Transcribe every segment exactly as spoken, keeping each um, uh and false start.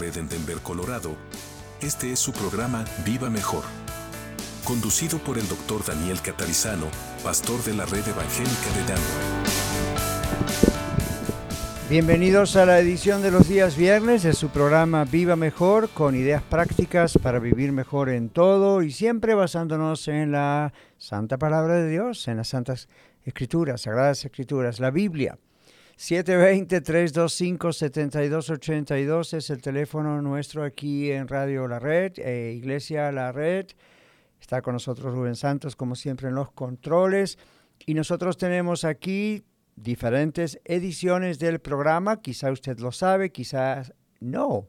Red en Denver, Colorado, este es su programa Viva Mejor. Conducido por el doctor Daniel Catarizano, pastor de la Red Evangélica de Denver. Bienvenidos a la edición de los días viernes de su programa Viva Mejor, con ideas prácticas para vivir mejor en todo y siempre basándonos en la Santa Palabra de Dios, en las Santas Escrituras, Sagradas Escrituras, la Biblia. siete dos cero, tres dos cinco, siete dos ocho dos es el teléfono nuestro aquí en Radio La Red, eh, Iglesia La Red. Está con nosotros Rubén Santos, como siempre, en los controles. Y nosotros tenemos aquí diferentes ediciones del programa. Quizá usted lo sabe, quizás no.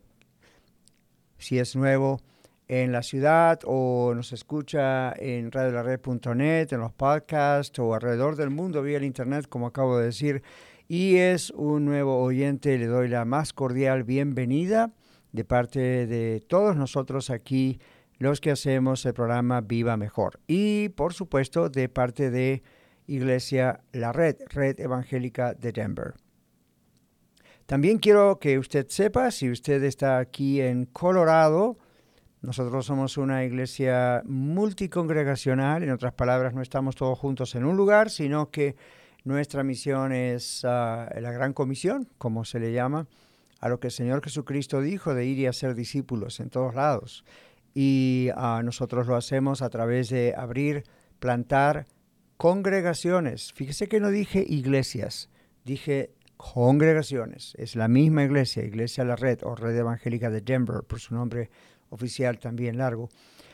Si es nuevo en la ciudad o nos escucha en radio la red punto net, en los podcasts o alrededor del mundo vía el internet, como acabo de decir, y es un nuevo oyente, le doy la más cordial bienvenida de parte de todos nosotros aquí, los que hacemos el programa Viva Mejor. Y, por supuesto, de parte de Iglesia La Red, Red Evangélica de Denver. También quiero que usted sepa, si usted está aquí en Colorado, nosotros somos una iglesia multicongregacional. En otras palabras, no estamos todos juntos en un lugar, sino que nuestra misión es uh, la Gran Comisión, como se le llama, a lo que el Señor Jesucristo dijo de ir y hacer discípulos en todos lados. Y uh, nosotros lo hacemos a través de abrir, plantar congregaciones. Fíjese que no dije iglesias, dije congregaciones. Es la misma iglesia, Iglesia La Red o Red Evangélica de Denver, por su nombre oficial también largo.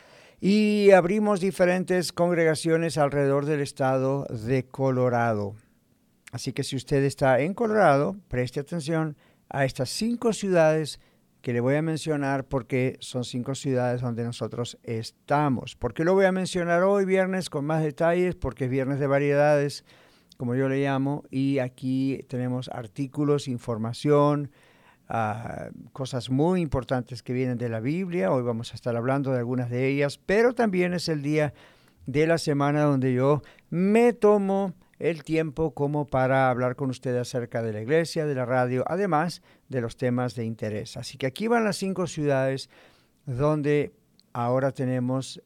Y abrimos diferentes congregaciones alrededor del estado de Colorado. Así que si usted está en Colorado, preste atención a estas cinco ciudades que le voy a mencionar, porque son cinco ciudades donde nosotros estamos. ¿Por qué lo voy a mencionar hoy viernes con más detalles? Porque es viernes de variedades, como yo le llamo, y aquí tenemos artículos, información, uh, cosas muy importantes que vienen de la Biblia. Hoy vamos a estar hablando de algunas de ellas, pero también es el día de la semana donde yo me tomo el tiempo como para hablar con ustedes acerca de la iglesia, de la radio, además de los temas de interés. Así que aquí van las cinco ciudades donde ahora tenemos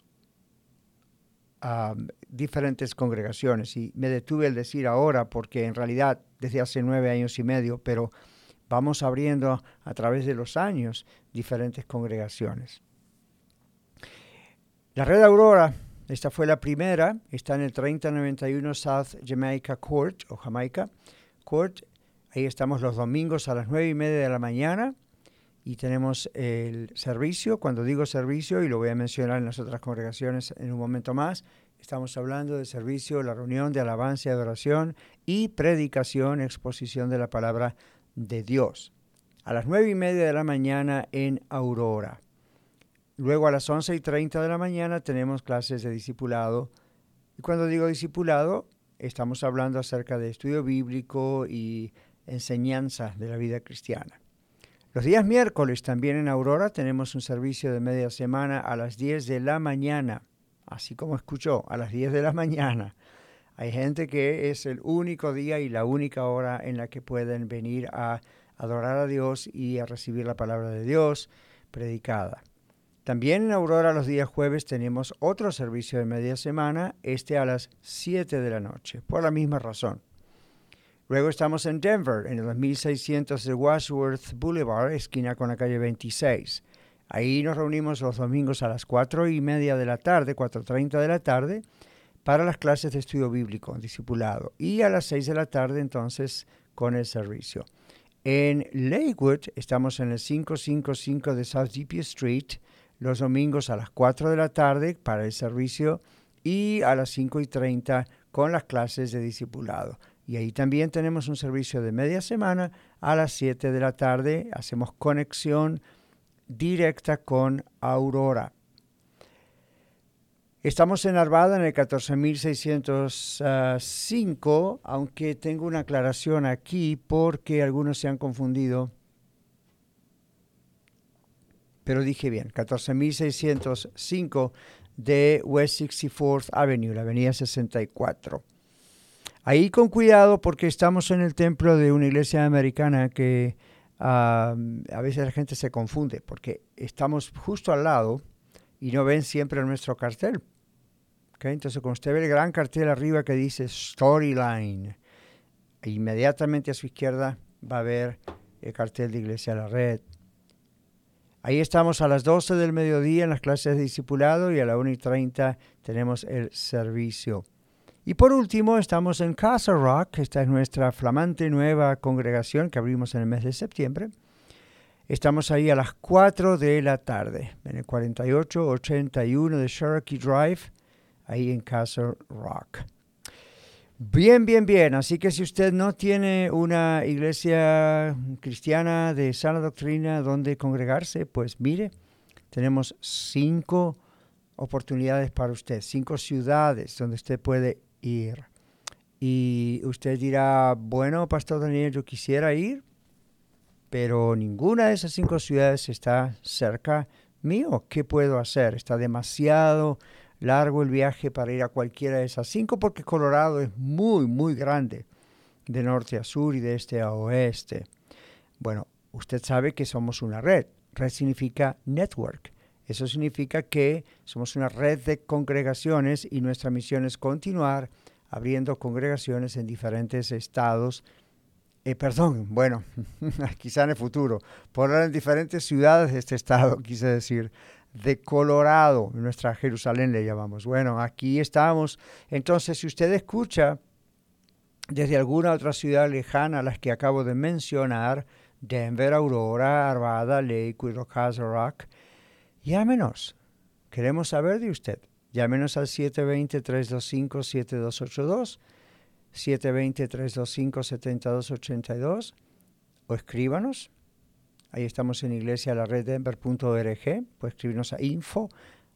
um, diferentes congregaciones. Y me detuve al decir ahora porque en realidad desde hace nueve años y medio, pero vamos abriendo a través de los años diferentes congregaciones. La Red Aurora, esta fue la primera, está en el treinta noventa y uno South Jamaica Court, o Jamaica Court. Ahí estamos los domingos a las nueve y media de la mañana y tenemos el servicio. Cuando digo servicio, y lo voy a mencionar en las otras congregaciones en un momento más, estamos hablando de servicio, la reunión de alabanza y adoración y predicación, exposición de la palabra de Dios. A las nueve y media de la mañana en Aurora. Luego a las once y treinta de la mañana tenemos clases de discipulado. Y cuando digo discipulado, estamos hablando acerca de estudio bíblico y enseñanza de la vida cristiana. Los días miércoles también en Aurora tenemos un servicio de media semana a las diez de la mañana. Así como escuchó, a las diez de la mañana. Hay gente que es el único día y la única hora en la que pueden venir a adorar a Dios y a recibir la palabra de Dios predicada. También en Aurora los días jueves tenemos otro servicio de media semana, este a las siete de la noche, por la misma razón. Luego estamos en Denver, en el dos mil seiscientos de Wadsworth Boulevard, esquina con la calle veintiséis. Ahí nos reunimos los domingos a las cuatro y media de la tarde, cuatro treinta de la tarde, para las clases de estudio bíblico, discipulado. Y a las seis de la tarde, entonces, con el servicio. En Lakewood estamos en el quinientos cincuenta y cinco de South D P Street, los domingos a las cuatro de la tarde para el servicio y a las cinco y treinta con las clases de discipulado. Y ahí también tenemos un servicio de media semana a las siete de la tarde. Hacemos conexión directa con Aurora. Estamos en Arvada en el catorce mil seiscientos cinco, aunque tengo una aclaración aquí porque algunos se han confundido. Pero dije bien, catorce mil seiscientos cinco de West sesenta y cuarta Avenue, la avenida sesenta y cuatro. Ahí con cuidado porque estamos en el templo de una iglesia americana que Uh, a veces la gente se confunde porque estamos justo al lado y no ven siempre nuestro cartel. ¿Okay? Entonces, cuando usted ve el gran cartel arriba que dice Storyline, inmediatamente a su izquierda va a ver el cartel de Iglesia La Red. Ahí estamos a las doce del mediodía en las clases de discipulado y a la una y treinta tenemos el servicio. Y por último, estamos en Castle Rock. Esta es nuestra flamante nueva congregación que abrimos en el mes de septiembre. Estamos ahí a las cuatro de la tarde, en el cuarenta y ocho ochenta y uno de Cherokee Drive, ahí en Castle Rock. Bien, bien, bien. Así que si usted no tiene una iglesia cristiana de sana doctrina donde congregarse, pues mire, tenemos cinco oportunidades para usted, cinco ciudades donde usted puede ir. Y usted dirá, bueno, Pastor Daniel, yo quisiera ir, pero ninguna de esas cinco ciudades está cerca mío. ¿Qué puedo hacer? Está demasiado largo el viaje para ir a cualquiera de esas cinco porque Colorado es muy, muy grande, de norte a sur y de este a oeste. Bueno, usted sabe que somos una red. Red significa network. Eso significa que somos una red de congregaciones y nuestra misión es continuar abriendo congregaciones en diferentes estados. Eh, perdón, bueno, quizá en el futuro, por ahora en diferentes ciudades de este estado, quise decir, de Colorado, nuestra Jerusalén le llamamos. Bueno, aquí estamos. Entonces, si usted escucha desde alguna otra ciudad lejana a las que acabo de mencionar, Denver, Aurora, Arvada, Lakewood o Castle Rock, llámenos. Queremos saber de usted. Llámenos al siete dos cero, tres dos cinco, siete dos ocho dos, siete dos cero, tres dos cinco, siete dos ocho dos o escríbanos. Ahí estamos en iglesia la red denver punto org. Puede escribirnos a info,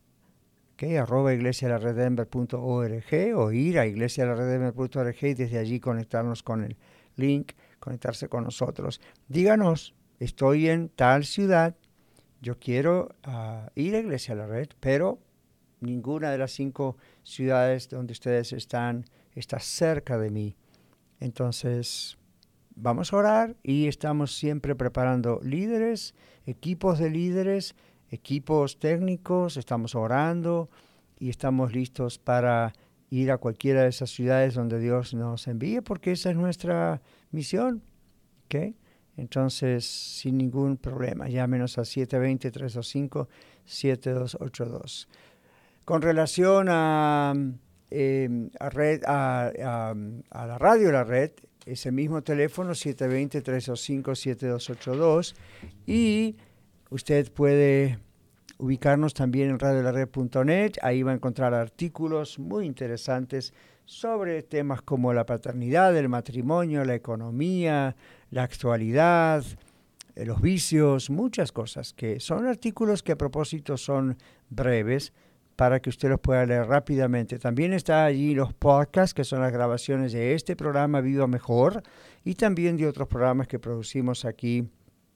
okay, arroba iglesia la red denver punto org o ir a iglesia la red denver punto org y desde allí conectarnos con el link, conectarse con nosotros. Díganos, estoy en tal ciudad, yo quiero uh, ir a Iglesia La Red, pero ninguna de las cinco ciudades donde ustedes están está cerca de mí. Entonces, vamos a orar y estamos siempre preparando líderes, equipos de líderes, equipos técnicos, estamos orando y estamos listos para ir a cualquiera de esas ciudades donde Dios nos envíe, porque esa es nuestra misión, ¿ok? Entonces, sin ningún problema, llámenos al siete dos cero, tres dos cinco, siete dos ocho dos. Con relación a, eh, a, red, a, a, a la radio La Red, ese mismo teléfono, siete dos cero, tres dos cinco, siete dos ocho dos, y usted puede ubicarnos también en radio la red punto net. Ahí va a encontrar artículos muy interesantes sobre temas como la paternidad, el matrimonio, la economía, la actualidad, eh, los vicios, muchas cosas que son artículos que a propósito son breves para que usted los pueda leer rápidamente. También está allí los podcasts, que son las grabaciones de este programa Viva Mejor y también de otros programas que producimos aquí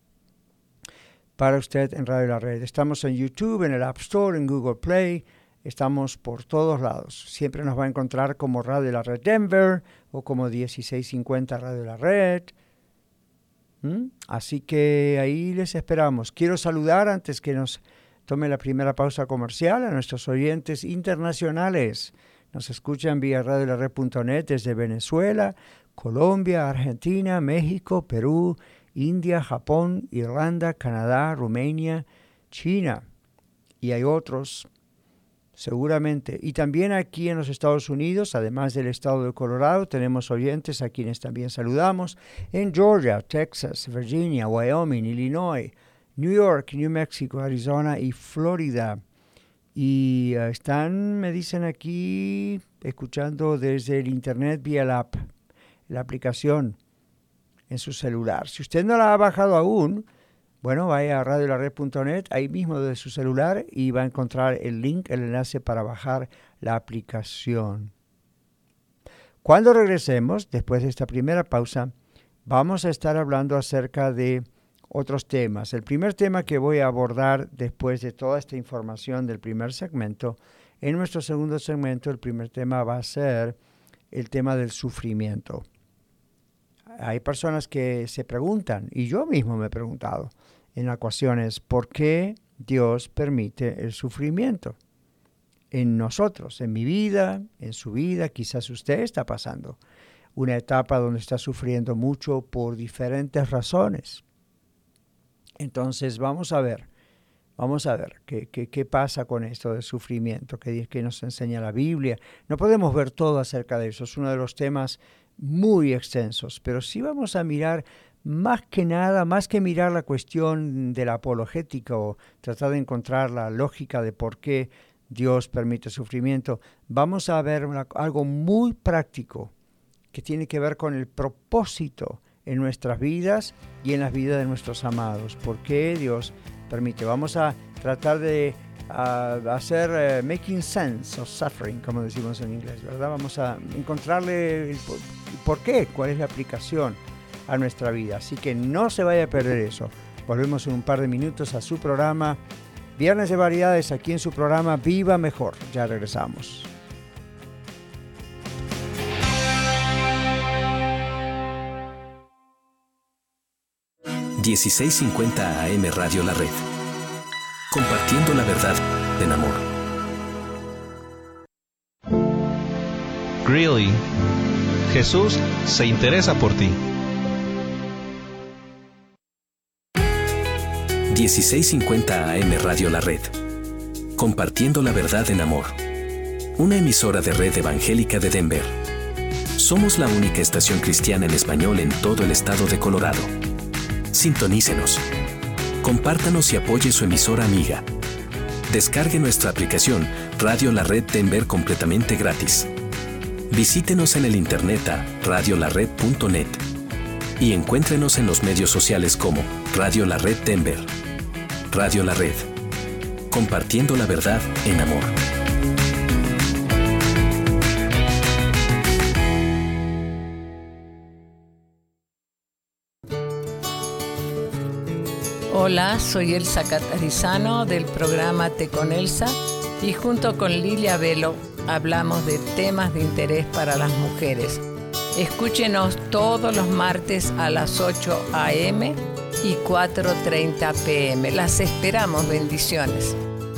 para usted en Radio La Red. Estamos en YouTube, en el App Store, en Google Play. Estamos por todos lados. Siempre nos va a encontrar como Radio La Red Denver o como dieciséis cincuenta Radio La Red. ¿Mm? Así que ahí les esperamos. Quiero saludar antes que nos tome la primera pausa comercial a nuestros oyentes internacionales. Nos escuchan vía radio la red punto net desde Venezuela, Colombia, Argentina, México, Perú, India, Japón, Irlanda, Canadá, Rumania, China. Y hay otros, seguramente. Y también aquí en los Estados Unidos, además del estado de Colorado, tenemos oyentes a quienes también saludamos. En Georgia, Texas, Virginia, Wyoming, Illinois, New York, New Mexico, Arizona y Florida. Y uh, están, me dicen aquí, escuchando desde el internet vía la app, la aplicación en su celular. Si usted no la ha bajado aún, bueno, vaya a radio la red punto net, ahí mismo desde su celular, y va a encontrar el link, el enlace para bajar la aplicación. Cuando regresemos, después de esta primera pausa, vamos a estar hablando acerca de otros temas. El primer tema que voy a abordar después de toda esta información del primer segmento, en nuestro segundo segmento, el primer tema va a ser el tema del sufrimiento. Hay personas que se preguntan, y yo mismo me he preguntado en ocasiones, ¿por qué Dios permite el sufrimiento en nosotros, en mi vida, en su vida? Quizás usted está pasando una etapa donde está sufriendo mucho por diferentes razones. Entonces vamos a ver, vamos a ver qué, qué, qué pasa con esto del sufrimiento que, que nos enseña la Biblia. No podemos ver todo acerca de eso, es uno de los temas muy extensos, pero sí vamos a mirar más que nada, más que mirar la cuestión de la apologética o tratar de encontrar la lógica de por qué Dios permite sufrimiento, vamos a ver una, algo muy práctico que tiene que ver con el propósito en nuestras vidas y en las vidas de nuestros amados. ¿Por qué Dios permite? Vamos a tratar de uh, hacer uh, making sense of suffering, como decimos en inglés, ¿verdad? Vamos a encontrarle el por, el por qué, cuál es la aplicación a nuestra vida. Así que no se vaya a perder eso. Volvemos en un par de minutos a su programa Viernes de Variedades, aquí en su programa Viva Mejor. Ya regresamos. dieciséis cincuenta A M Radio La Red. Compartiendo la verdad en amor. Greeley, Jesús se interesa por ti. dieciséis cincuenta A M Radio La Red. Compartiendo la verdad en amor. Una emisora de Red Evangélica de Denver. Somos la única estación cristiana en español en todo el estado de Colorado. Sintonícenos. Compártanos y apoye su emisora amiga. Descargue nuestra aplicación Radio La Red Denver completamente gratis. Visítenos en el internet a radio la red punto net y encuéntrenos en los medios sociales como Radio La Red Denver. Radio La Red. Compartiendo la verdad en amor. Hola, soy Elsa Catarizano del programa Té con Elsa y junto con Lilia Velo hablamos de temas de interés para las mujeres. Escúchenos todos los martes a las ocho a eme y cuatro treinta pe eme. Las esperamos, bendiciones.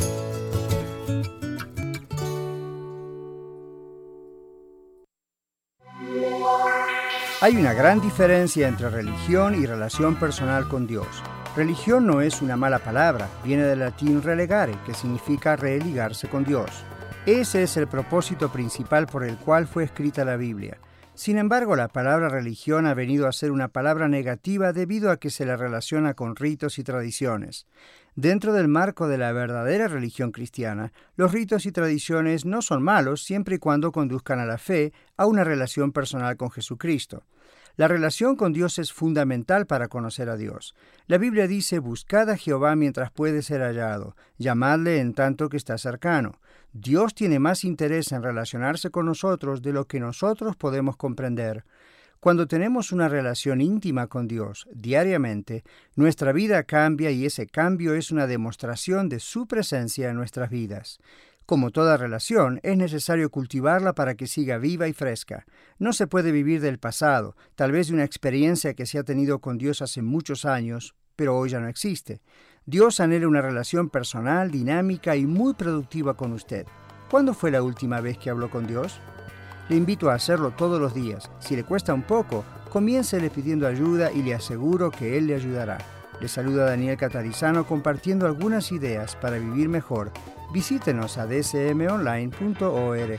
Hay una gran diferencia entre religión y relación personal con Dios. Religión no es una mala palabra, viene del latín relegare, que significa religarse con Dios. Ese es el propósito principal por el cual fue escrita la Biblia. Sin embargo, la palabra religión ha venido a ser una palabra negativa debido a que se la relaciona con ritos y tradiciones. Dentro del marco de la verdadera religión cristiana, los ritos y tradiciones no son malos siempre y cuando conduzcan a la fe, a una relación personal con Jesucristo. La relación con Dios es fundamental para conocer a Dios. La Biblia dice, buscad a Jehová mientras puede ser hallado, llamadle en tanto que está cercano. Dios tiene más interés en relacionarse con nosotros de lo que nosotros podemos comprender. Cuando tenemos una relación íntima con Dios diariamente, nuestra vida cambia y ese cambio es una demostración de su presencia en nuestras vidas. Como toda relación, es necesario cultivarla para que siga viva y fresca. No se puede vivir del pasado, tal vez de una experiencia que se ha tenido con Dios hace muchos años, pero hoy ya no existe. Dios anhela una relación personal, dinámica y muy productiva con usted. ¿Cuándo fue la última vez que habló con Dios? Le invito a hacerlo todos los días. Si le cuesta un poco, comiéncele pidiendo ayuda y le aseguro que Él le ayudará. Le saluda Daniel Catarizano compartiendo algunas ideas para vivir mejor. Visítenos a d c m online punto org.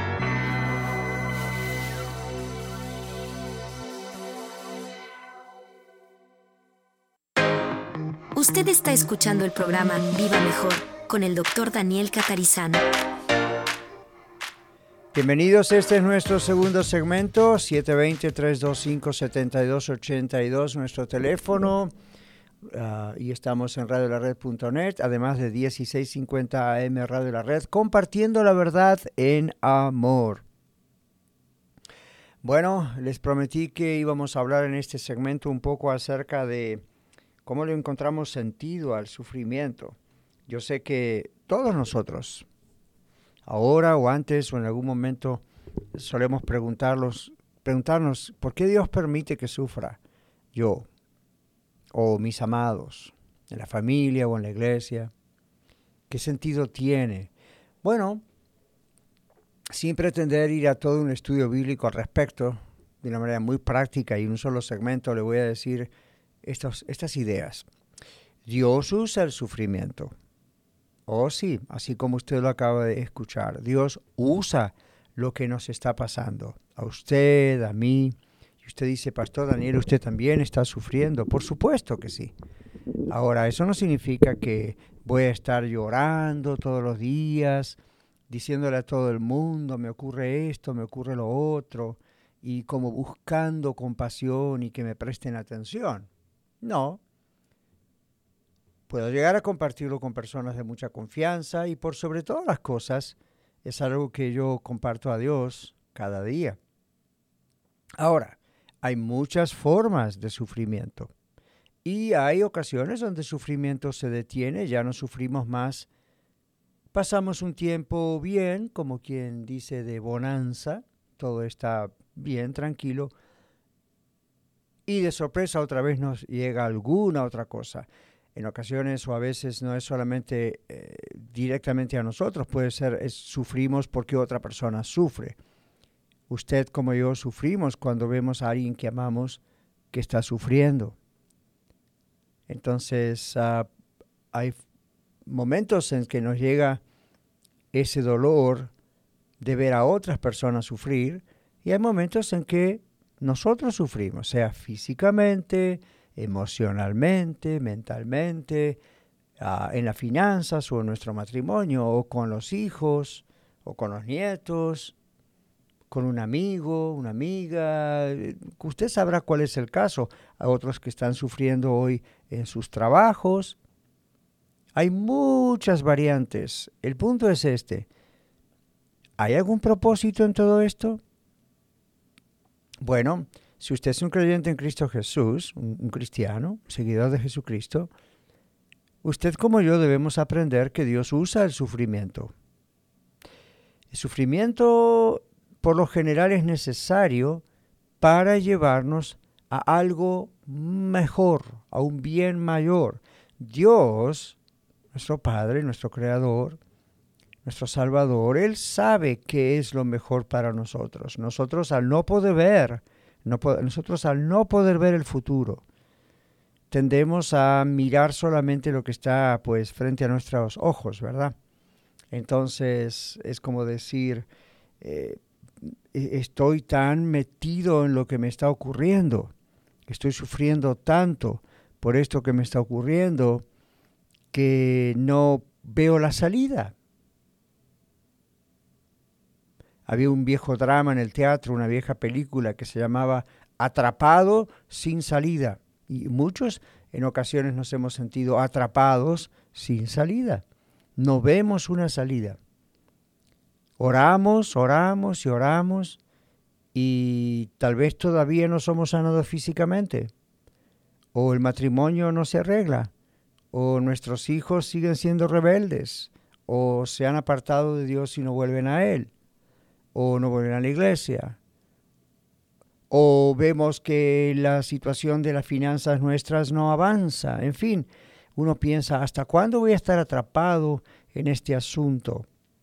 Usted está escuchando el programa Viva Mejor con el doctor Daniel Catarizano. Bienvenidos, este es nuestro segundo segmento, siete dos cero, tres dos cinco, siete dos ocho dos, nuestro teléfono. Uh, y estamos en radio la red punto net, además de dieciséis cincuenta A M Radio La Red, compartiendo la verdad en amor. Bueno, les prometí que íbamos a hablar en este segmento un poco acerca de cómo le encontramos sentido al sufrimiento. Yo sé que todos nosotros, ahora o antes o en algún momento, solemos preguntarlos, preguntarnos, ¿por qué Dios permite que sufra yo o mis amados en la familia o en la iglesia? ¿Qué sentido tiene? Bueno, sin pretender ir a todo un estudio bíblico al respecto, de una manera muy práctica y en un solo segmento le voy a decir estos, estas ideas. Dios usa el sufrimiento. Oh sí, así como usted lo acaba de escuchar. Dios usa lo que nos está pasando. A usted, a mí. Y usted dice, Pastor Daniel, ¿usted también está sufriendo? Por supuesto que sí. Ahora, eso no significa que voy a estar llorando todos los días, diciéndole a todo el mundo, me ocurre esto, me ocurre lo otro, y como buscando compasión y que me presten atención. No. Puedo llegar a compartirlo con personas de mucha confianza y por sobre todas las cosas es algo que yo comparto a Dios cada día. Ahora, hay muchas formas de sufrimiento y hay ocasiones donde el sufrimiento se detiene, ya no sufrimos más. Pasamos un tiempo bien, como quien dice de bonanza, todo está bien, tranquilo, y de sorpresa otra vez nos llega alguna otra cosa. En ocasiones o a veces no es solamente eh, directamente a nosotros, puede ser, es, sufrimos porque otra persona sufre. Usted como yo sufrimos cuando vemos a alguien que amamos que está sufriendo. Entonces uh, hay momentos en que nos llega ese dolor de ver a otras personas sufrir y hay momentos en que nosotros sufrimos, sea físicamente, emocionalmente, mentalmente, uh, en las finanzas o en nuestro matrimonio, o con los hijos, o con los nietos, con un amigo, una amiga. Usted sabrá cuál es el caso. Hay otros que están sufriendo hoy en sus trabajos. Hay muchas variantes. El punto es este. ¿Hay algún propósito en todo esto? Bueno, si usted es un creyente en Cristo Jesús, un, un cristiano, un seguidor de Jesucristo, usted como yo debemos aprender que Dios usa el sufrimiento. El sufrimiento por lo general es necesario para llevarnos a algo mejor, a un bien mayor. Dios, nuestro Padre, nuestro Creador, nuestro Salvador, Él sabe qué es lo mejor para nosotros. Nosotros al no poder ver, no, nosotros al no poder ver el futuro, tendemos a mirar solamente lo que está pues frente a nuestros ojos, ¿verdad? Entonces es como decir, eh, estoy tan metido en lo que me está ocurriendo, estoy sufriendo tanto por esto que me está ocurriendo, que no veo la salida. Había un viejo drama en el teatro, una vieja película que se llamaba Atrapado sin salida. Y muchos en ocasiones nos hemos sentido atrapados sin salida. No vemos una salida. Oramos, oramos y oramos y tal vez todavía no somos sanados físicamente. O el matrimonio no se arregla. O nuestros hijos siguen siendo rebeldes. O se han apartado de Dios y no vuelven a Él. O no vuelven a la iglesia. O vemos que la situación de las finanzas nuestras no avanza. En fin, uno piensa, ¿hasta cuándo voy a estar atrapado en este asunto?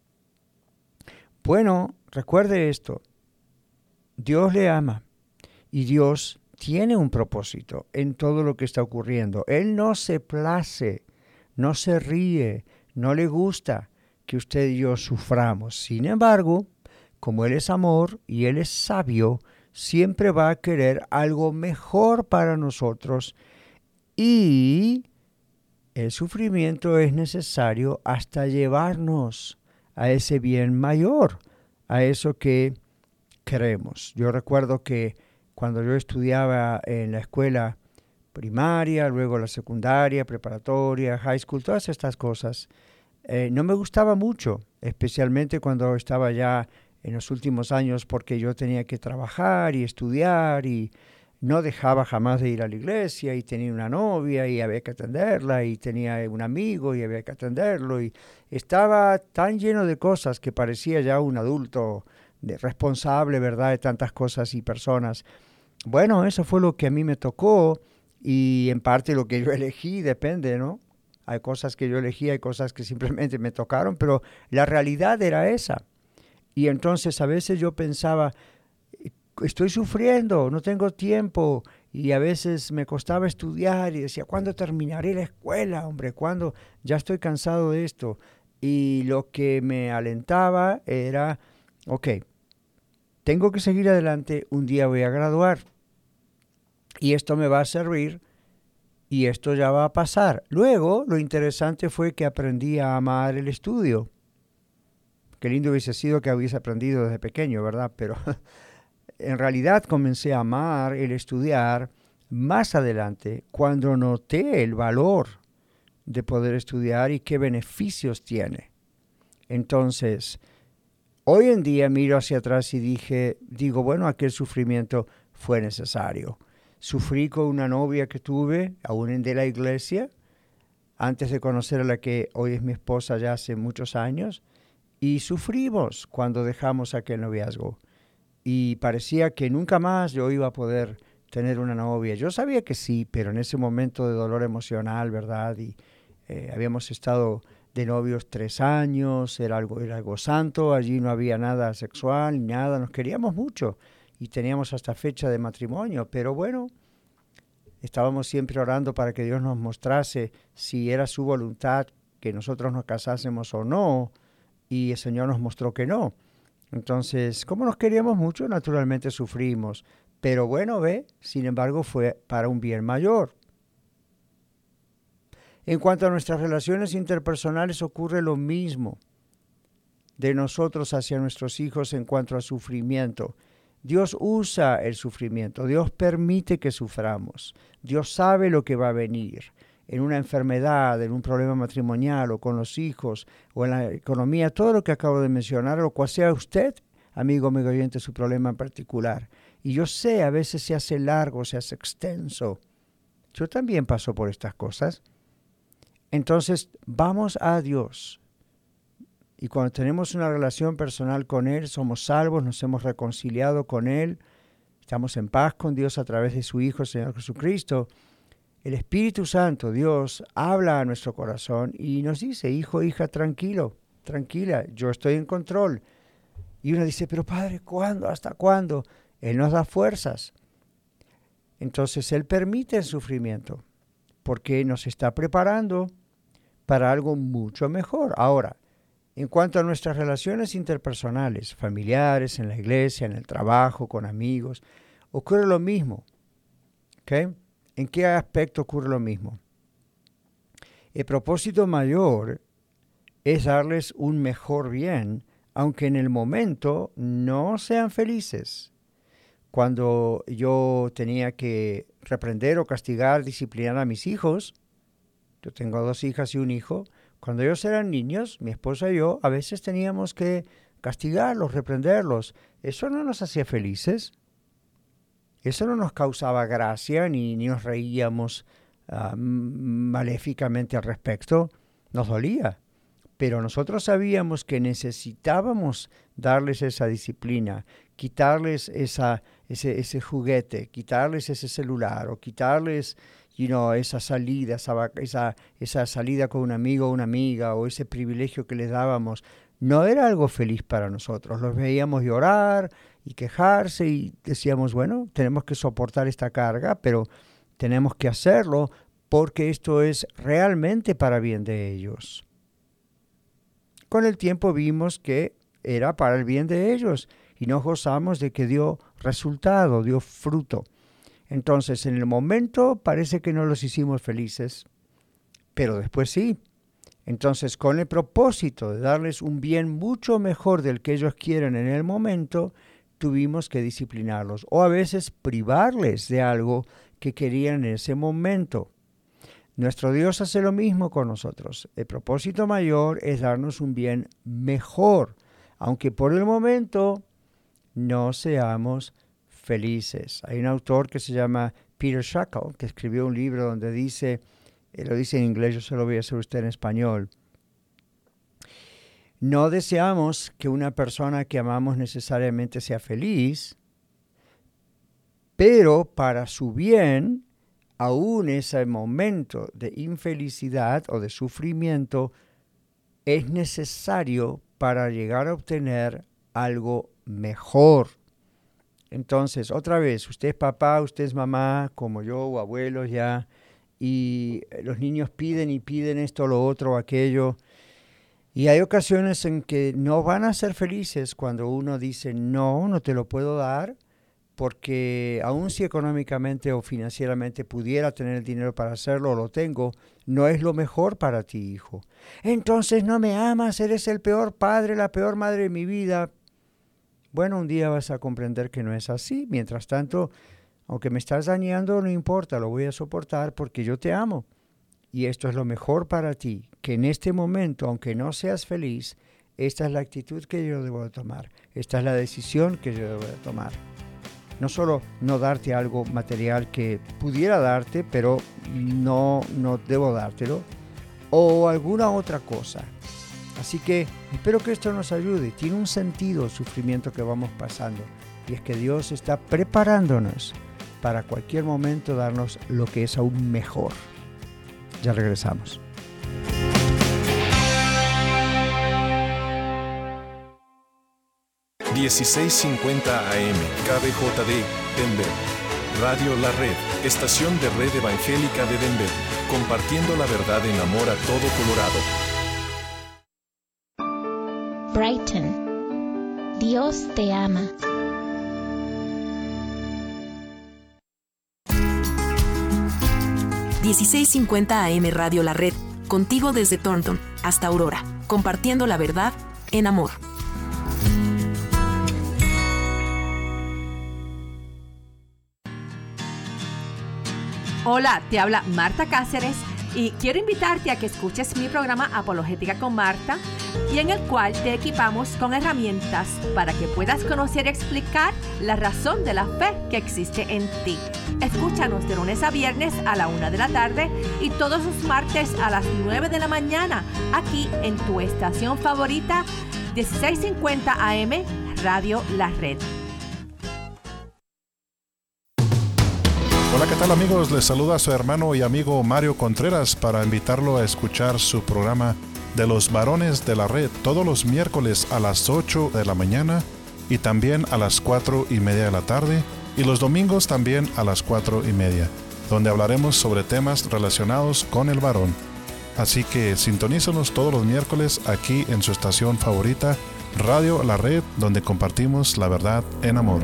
Bueno, recuerde esto. Dios le ama y Dios tiene un propósito en todo lo que está ocurriendo. Él no se place, no se ríe, no le gusta que usted y yo suframos. Sin embargo, como Él es amor y Él es sabio, siempre va a querer algo mejor para nosotros y el sufrimiento es necesario hasta llevarnos a ese bien mayor, a eso que queremos. Yo recuerdo que cuando yo estudiaba en la escuela primaria, luego la secundaria, preparatoria, high school, todas estas cosas, eh, no me gustaba mucho, especialmente cuando estaba ya en los últimos años porque yo tenía que trabajar y estudiar y no dejaba jamás de ir a la iglesia y tenía una novia y había que atenderla y tenía un amigo y había que atenderlo y estaba tan lleno de cosas que parecía ya un adulto de responsable, ¿verdad?, de tantas cosas y personas. Bueno, eso fue lo que a mí me tocó y en parte lo que yo elegí, depende, ¿no? Hay cosas que yo elegí, hay cosas que simplemente me tocaron, pero la realidad era esa. Y entonces a veces yo pensaba, estoy sufriendo, no tengo tiempo, y a veces me costaba estudiar y decía, ¿cuándo terminaré la escuela, hombre? ¿Cuándo? Ya estoy cansado de esto. Y lo que me alentaba era, ok, tengo que seguir adelante, un día voy a graduar y esto me va a servir y esto ya va a pasar. Luego, lo interesante fue que aprendí a amar el estudio. Qué lindo hubiese sido que hubiese aprendido desde pequeño, ¿verdad? Pero en realidad comencé a amar el estudiar más adelante cuando noté el valor de poder estudiar y qué beneficios tiene. Entonces, hoy en día miro hacia atrás y dije, digo, bueno, aquel sufrimiento fue necesario. Sufrí con una novia que tuve, aún de la iglesia, antes de conocer a la que hoy es mi esposa ya hace muchos años, y sufrimos cuando dejamos aquel noviazgo. Y parecía que nunca más yo iba a poder tener una novia. Yo sabía que sí, pero en ese momento de dolor emocional, ¿verdad? Y eh, habíamos estado de novios tres años, era algo, era algo santo, allí no había nada sexual, ni nada, nos queríamos mucho y teníamos hasta fecha de matrimonio, pero bueno, estábamos siempre orando para que Dios nos mostrase si era su voluntad que nosotros nos casásemos o no, y el Señor nos mostró que no. Entonces, como nos queríamos mucho, naturalmente sufrimos, pero bueno, ve, sin embargo, fue para un bien mayor. En cuanto a nuestras relaciones interpersonales ocurre lo mismo de nosotros hacia nuestros hijos en cuanto a sufrimiento. Dios usa el sufrimiento, Dios permite que suframos, Dios sabe lo que va a venir en una enfermedad, en un problema matrimonial o con los hijos o en la economía, todo lo que acabo de mencionar, o cual sea usted, amigo, amigo oyente, su problema en particular. Y yo sé, a veces se hace largo, se hace extenso. Yo también paso por estas cosas. Entonces, vamos a Dios. Y cuando tenemos una relación personal con Él, somos salvos, nos hemos reconciliado con Él, estamos en paz con Dios a través de su Hijo, el Señor Jesucristo. El Espíritu Santo, Dios, habla a nuestro corazón y nos dice, hijo, hija, tranquilo, tranquila, yo estoy en control. Y uno dice, pero Padre, ¿cuándo? ¿Hasta cuándo? Él nos da fuerzas. Entonces, Él permite el sufrimiento porque nos está preparando para algo mucho mejor. Ahora, en cuanto a nuestras relaciones interpersonales, familiares, en la iglesia, en el trabajo, con amigos, ocurre lo mismo. ¿Ok? ¿En qué aspecto ocurre lo mismo? El propósito mayor es darles un mejor bien, aunque en el momento no sean felices. Cuando yo tenía que reprender o castigar, disciplinar a mis hijos, yo tengo dos hijas y un hijo, cuando ellos eran niños, mi esposa y yo, a veces teníamos que castigarlos, reprenderlos. Eso no nos hacía felices. Eso no nos causaba gracia, ni, ni nos reíamos uh, maléficamente al respecto. Nos dolía. Pero nosotros sabíamos que necesitábamos darles esa disciplina, quitarles esa, ese, ese juguete, quitarles ese celular o quitarles you know, esa salida, esa, esa, esa salida con un amigo o una amiga o ese privilegio que les dábamos. No era algo feliz para nosotros. Los veíamos llorar y quejarse y decíamos, bueno, tenemos que soportar esta carga, pero tenemos que hacerlo porque esto es realmente para bien de ellos. Con el tiempo vimos que era para el bien de ellos y nos gozamos de que dio resultado, dio fruto. Entonces, en el momento parece que no los hicimos felices, pero después sí. Entonces, con el propósito de darles un bien mucho mejor del que ellos quieren en el momento, tuvimos que disciplinarlos o a veces privarles de algo que querían en ese momento. Nuestro Dios hace lo mismo con nosotros. El propósito mayor es darnos un bien mejor, aunque por el momento no seamos felices. Hay un autor que se llama Peter Shackle, que escribió un libro donde dice, eh, lo dice en inglés, yo se lo voy a hacer a usted en español. No deseamos que una persona que amamos necesariamente sea feliz, pero para su bien, aún ese momento de infelicidad o de sufrimiento es necesario para llegar a obtener algo mejor. Entonces, otra vez, usted es papá, usted es mamá, como yo, o abuelos ya, y los niños piden y piden esto, lo otro, aquello. Y hay ocasiones en que no van a ser felices cuando uno dice, no, no te lo puedo dar, porque aun si económicamente o financieramente pudiera tener el dinero para hacerlo, o lo tengo, no es lo mejor para ti, hijo. Entonces no me amas, eres el peor padre, la peor madre de mi vida. Bueno, un día vas a comprender que no es así. Mientras tanto, aunque me estás dañando, no importa, lo voy a soportar porque yo te amo. Y esto es lo mejor para ti, que en este momento, aunque no seas feliz, esta es la actitud que yo debo de tomar. Esta es la decisión que yo debo de tomar. No solo no darte algo material que pudiera darte, pero no, no debo dártelo, o alguna otra cosa. Así que espero que esto nos ayude. Tiene un sentido el sufrimiento que vamos pasando, y es que Dios está preparándonos para cualquier momento darnos lo que es aún mejor. Ya regresamos. dieciséis cincuenta A M, K B J D, Denver. Radio La Red, estación de Red Evangélica de Denver, compartiendo la verdad en amor a todo Colorado. Brighton, Dios te ama. dieciséis cincuenta A M Radio La Red, contigo desde Thornton hasta Aurora, compartiendo la verdad en amor. Hola, te habla Marta Cáceres y quiero invitarte a que escuches mi programa Apologética con Marta, y en el cual te equipamos con herramientas para que puedas conocer y explicar la razón de la fe que existe en ti. Escúchanos de lunes a viernes a la una de la tarde y todos los martes a las nueve de la mañana, aquí en tu estación favorita, dieciséis cincuenta A M Radio La Red. Hola, ¿qué tal amigos? Les saluda su hermano y amigo Mario Contreras para invitarlo a escuchar su programa de los varones de la red todos los miércoles a las ocho de la mañana y también a las cuatro y media de la tarde, y los domingos también a las cuatro y media, donde hablaremos sobre temas relacionados con el varón. Así que sintonízanos todos los miércoles aquí en su estación favorita, Radio La Red, donde compartimos la verdad en amor.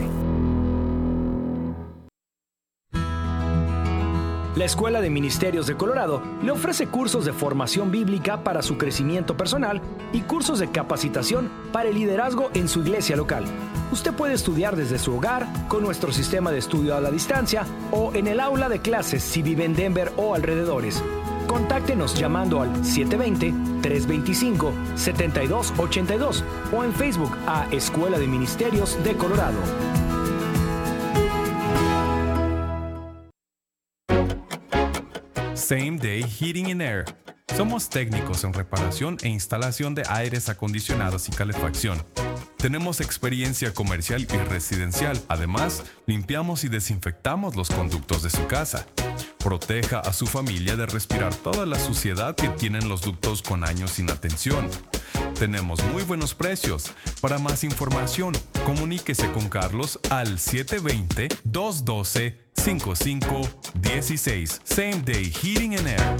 La Escuela de Ministerios de Colorado le ofrece cursos de formación bíblica para su crecimiento personal y cursos de capacitación para el liderazgo en su iglesia local. Usted puede estudiar desde su hogar con nuestro sistema de estudio a la distancia o en el aula de clases si vive en Denver o alrededores. Contáctenos llamando al siete dos cero, tres dos cinco, siete dos ocho dos o en Facebook a Escuela de Ministerios de Colorado. Same Day Heating and Air. Somos técnicos en reparación e instalación de aires acondicionados y calefacción. Tenemos experiencia comercial y residencial. Además, limpiamos y desinfectamos los conductos de su casa. Proteja a su familia de respirar toda la suciedad que tienen los ductos con años sin atención. Tenemos muy buenos precios. Para más información, comuníquese con Carlos al siete dos cero, dos uno dos, cinco cinco uno seis. Same Day Heating and Air.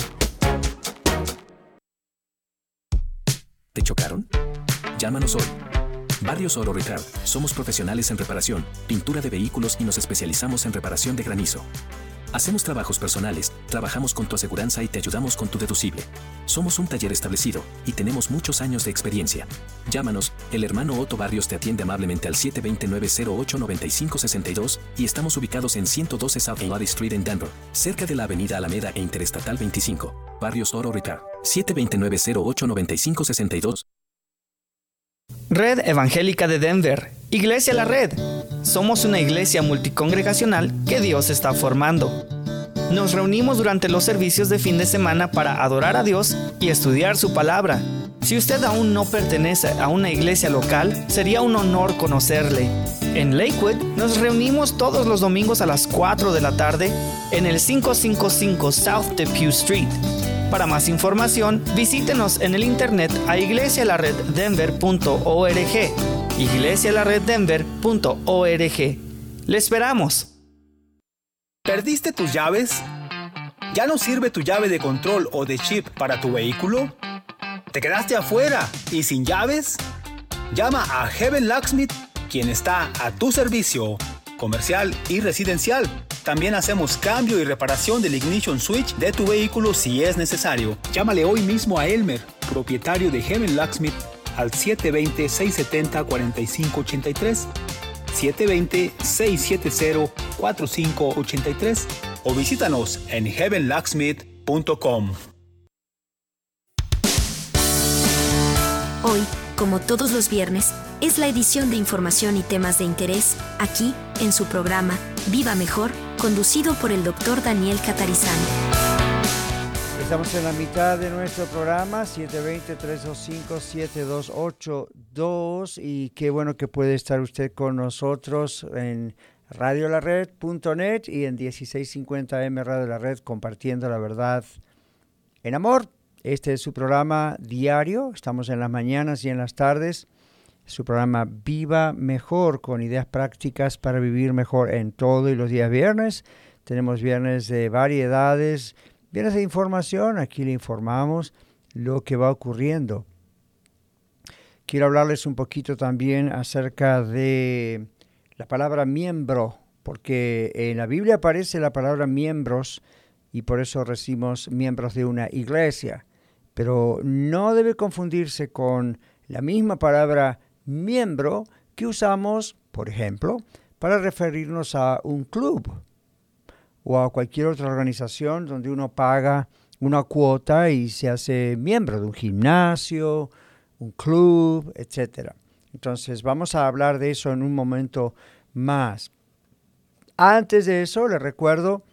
¿Te chocaron? Llámanos hoy. Barrios Oro Repair. Somos profesionales en reparación, pintura de vehículos y nos especializamos en reparación de granizo. Hacemos trabajos personales, trabajamos con tu aseguranza y te ayudamos con tu deducible. Somos un taller establecido y tenemos muchos años de experiencia. Llámanos, el hermano Otto Barrios te atiende amablemente al siete dos cero, nueve cero ocho, nueve cinco seis dos y estamos ubicados en ciento doce South Lottie Street en Denver, cerca de la avenida Alameda e Interestatal veinticinco. Barrios Oro Repair. siete dos cero, nueve cero ocho, nueve cinco seis dos. Red Evangélica de Denver, Iglesia La Red. Somos una iglesia multicongregacional que Dios está formando. Nos reunimos durante los servicios de fin de semana para adorar a Dios y estudiar su palabra. Si usted aún no pertenece a una iglesia local, sería un honor conocerle. En Lakewood nos reunimos todos los domingos a las cuatro de la tarde en el quinientos cincuenta y cinco South Depew Street. Para más información, visítenos en el internet a iglesia la red denver punto org, iglesia la red denver punto org. ¡Le esperamos! ¿Perdiste tus llaves? ¿Ya no sirve tu llave de control o de chip para tu vehículo? ¿Te quedaste afuera y sin llaves? Llama a Heaven Locksmith, quien está a tu servicio, comercial y residencial. También hacemos cambio y reparación del ignition switch de tu vehículo si es necesario. Llámale hoy mismo a Elmer, propietario de Heaven Locksmith, al siete dos cero, seis siete cero, cuatro cinco ocho tres, siete dos cero, seis siete cero, cuatro cinco ocho tres o visítanos en heaven locksmith punto com. Hoy, como todos los viernes, es la edición de información y temas de interés, aquí, en su programa Viva Mejor, conducido por el doctor Daniel Catarizano. Estamos en la mitad de nuestro programa, siete dos cero, tres dos cinco, siete dos ocho dos, y qué bueno que puede estar usted con nosotros en radio la red punto net y en dieciséis cincuenta A M Radio La Red, compartiendo la verdad en amor. Este es su programa diario, estamos en las mañanas y en las tardes, su programa Viva Mejor, con ideas prácticas para vivir mejor en todo, y los días viernes. Tenemos viernes de variedades, viernes de información, aquí le informamos lo que va ocurriendo. Quiero hablarles un poquito también acerca de la palabra miembro, porque en la Biblia aparece la palabra miembros y por eso decimos miembros de una iglesia. Pero no debe confundirse con la misma palabra miembro que usamos, por ejemplo, para referirnos a un club o a cualquier otra organización donde uno paga una cuota y se hace miembro de un gimnasio, un club, etcétera. Entonces vamos a hablar de eso en un momento más. Antes de eso, les recuerdo